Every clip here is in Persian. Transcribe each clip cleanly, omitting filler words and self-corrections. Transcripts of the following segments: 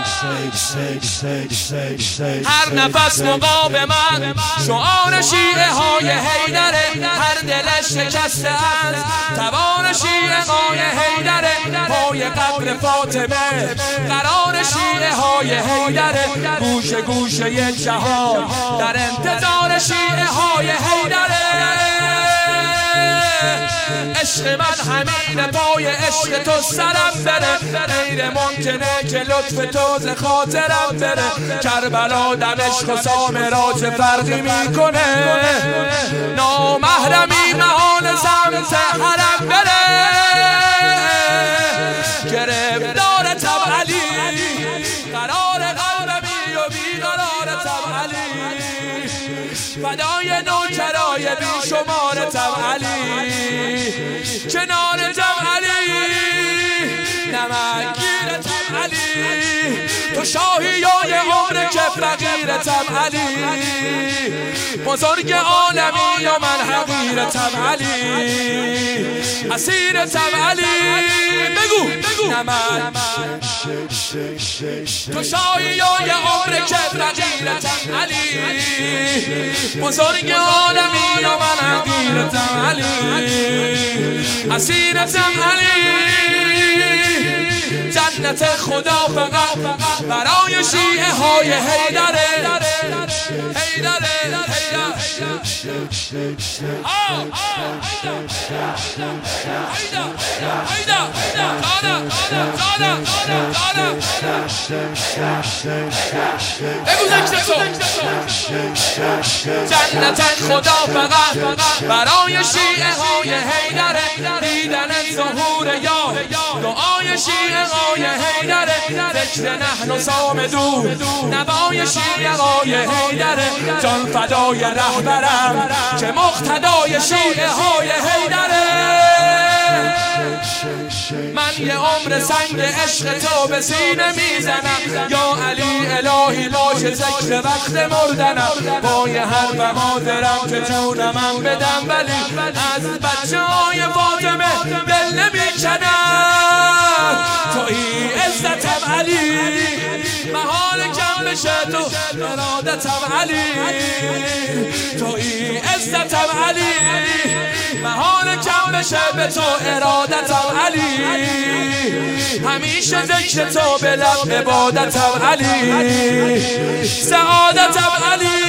هر نفس مقاومت شعار شیعه های حیدره، هر دلش شکسته است توان شیعه های حیدره. پای قبر فاطمه قرار شیعه های حیدره، گوشه گوشه جهان در انتظار شیعه های حیدره. عشق من همین پای عشق تو سرم بره، غیر ممکنه که لطف تو ز خاطرم بره. کربلا دمشق و سامرا چه فرقی میکنه، نامحرمی محال سمت حرم بره. گرفتارتم علی قرار قلبمی و بیقرارتم علی، فدای نوکرای بی شمارتم علی، کنارتم علی، نمکگیرتم علی، تو شاهیای عمر که فقیرتم علی، بزرگ عالمی و من حقیرتم علی، اسیرتم علی. بگو تو شاهیای عمر که فقیرتم علی، بزرگ عالمی و من حقیرتم علی، اسیرتم علی. جنت خدا فقط برای شیعه های حیدره، حیدره، جنت خدا فقط برای شیعه های حیدره، دیدن ظهور یا دعای شیعه های حیدره، ذکر نحن صامدون نوای شیعه های حیدره، جان فدای رهبرم که مقتدای شیعه های حیدره. من یه عمر سنگ عشق تو به سینه میزنم، یا علی الهی باشه ذکر وقت مردنم. با یه حرف مادرم که جونمم بدم، ولی از بچه های فاطمه دل نمیکنم. تویی عزتم علی محال کم بشه تو ارادتم علی، تویی عزتم علی محال کم بشه به تو ارادتم علی، همیشه ذکر تو به لب عبادتم علی، سعادتم علی،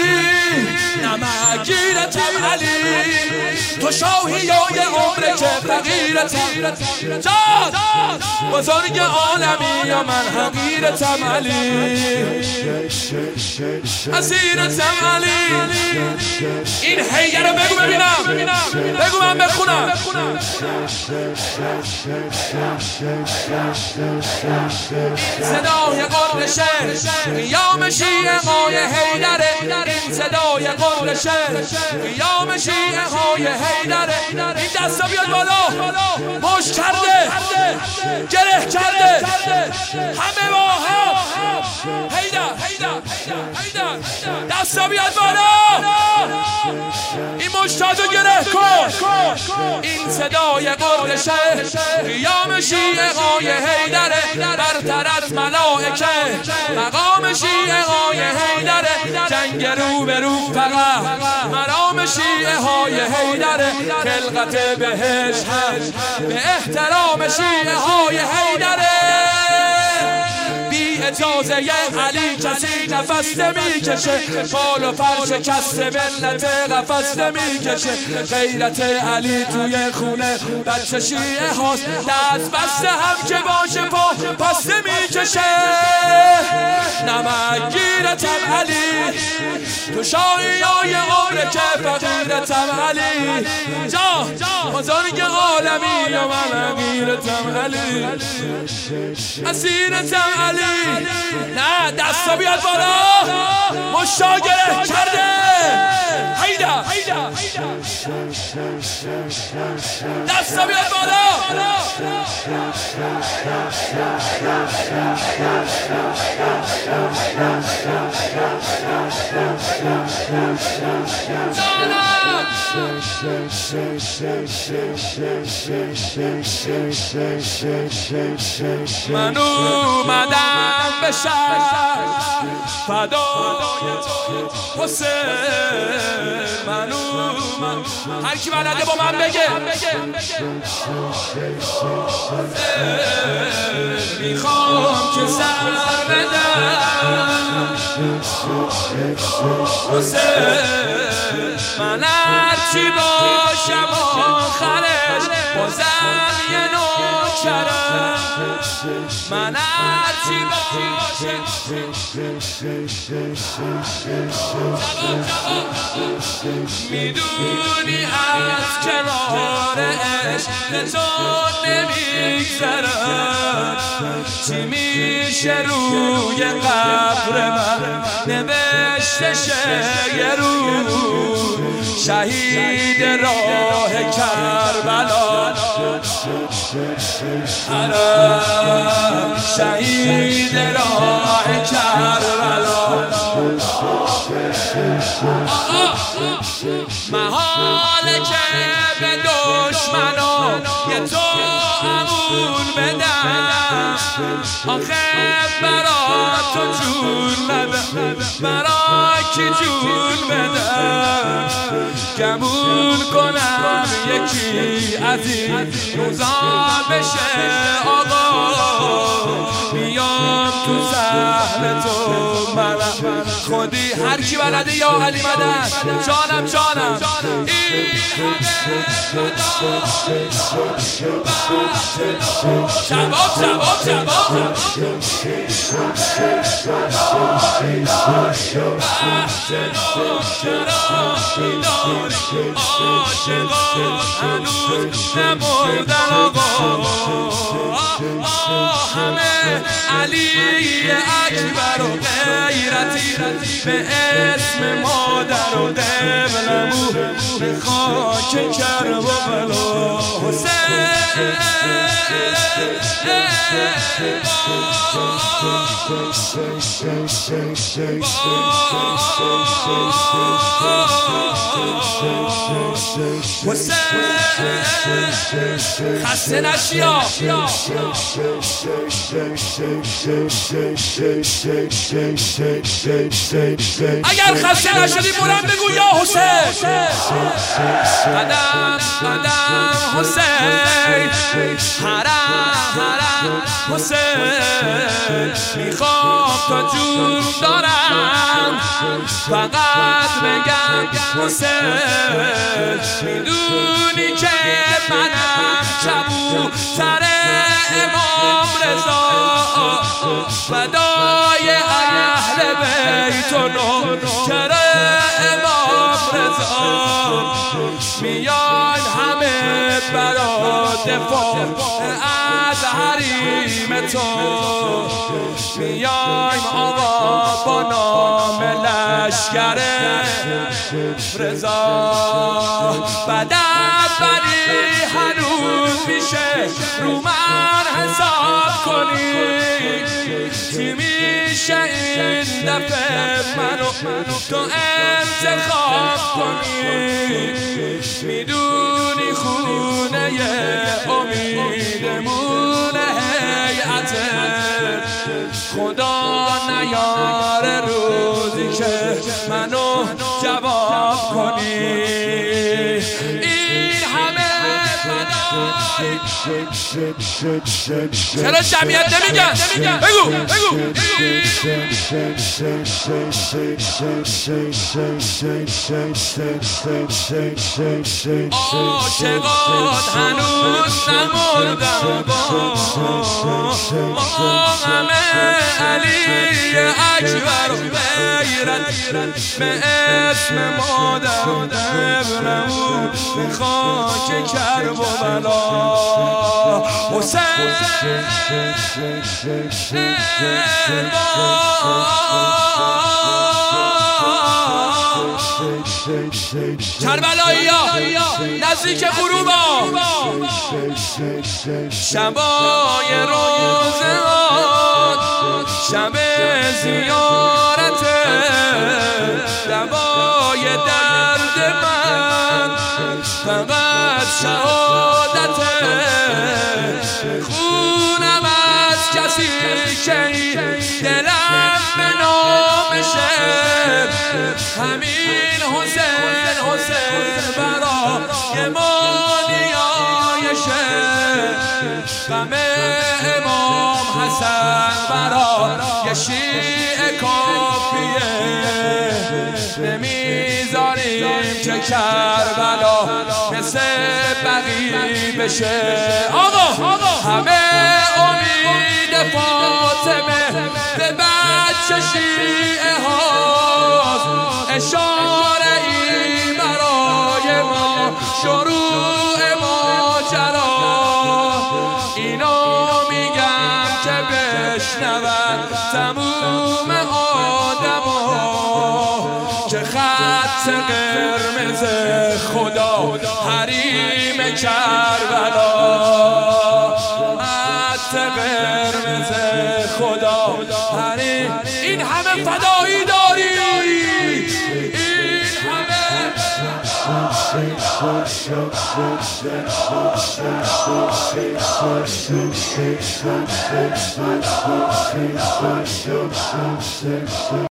نمکگیرتم علی، تو شاهیای عمر که فقیرتم جان، بزرگ عالمی و من حقیرتم علی، اسیرتم علی. این حیدر رو بگو ببینم، بگو من بخونم. صدای قرن شعر قیام شیعه های حیدره، این صدای قرن شعر قیام شیعه های حیدره. این دستا بیاد بالا، مشت کرده، گره کرده، همه با هم حیدر، دستا بیاد بالا، این مشتادو گره کن. این صدای قرن شعر قیام شیعه های حیدره، برتر از ملائکه مقام شیعه های حیدره، جنگ رو به رو فقط مرام شیعه های حیدره، خلقت بهشت هم به احترام شیعه های حیدره. اجازه علی کسی نفس نمیکشه، بال و پر شکست ملت قفس نمیکشه، غیرت علی توی خونه بچه شیعه هاست، دست بسته هم که باشه پس نمیکشه. نمکگیرتم علی تو شاهیای عمر که فقیرتم علی، جان بزرگ عالمی و من حقیرتم علی، اسیرتم علی. نه دستا بیاد بالا، مشاگره کرده حیدر، دستا بیاد بالا. من اومدم بشم فدای تو حسین منو هر کی بلده با من بگه میخوام که سر بدم حسین من هرچی باشم آخرش بازم یه نوکرم من هرچی باشم میدونی از کنار عشق تو نمیگذرم چی میشه روی قبر من نوشته یه روز شهید راه کربلا شهید راه کربلا محاله که به دشمنان یه تو امون بدم آخه برا تو جون بدم برا کی جون بدم گمون کنم یکی از این روزا بشه آقا بیام تو سهل تو منم خودی هر کی بلده یا علی مدد جانم جانم این همه شباب شباب شباب هنوز نمردن آقا همه علی اکبر و غیرتی به اسم مادر و قبلمو به خاک کرب و بلا حسین خسته نشیا اگر خسته نشدی برم بگو یا حسین قدم قدم حسین حرم حرم حسین میخوام تا جون دارم فقط بگم حسین میدونی که منم کبوتر امام رضا فدای اهل بیت و نوکر امام رضا میان همه برا دفاع از حریم تو میایم آقا با نام لشکر رضا بدت بری هنوز میشه رو من حساب کنی چی میشه این دفعه منو تو انتخاب کنی میدونی خونه امیدمون هیئته خدا نیاره روزی که منو جواب کنی این همه فدای چرا جمعیت نمیگن بگو بگو عاشقات هنوز نمردم ما همه علی اکبر و غیرت به اسم مادر و قبلمون به خاک کرب و بلا حسین کربلایی‌ها نزدیک غروبا شبای روزهات شب زیارت دوای درد من فقط شهادت خونم از کسی که همین حسین برای ما نیایشه غم امام حسن برای شیعه کافیه نمیذاریم که کربلا مثل بقیع بشه آقا همه امید فاطمه به بچه شیعه هاست اشاره ای برای ما شروع ماجرا اینو میگم که بشنون تموم آدما که خط قرمز خدا حریم کربلا خط قرمز خدا حریم این همه فدایی داری این همه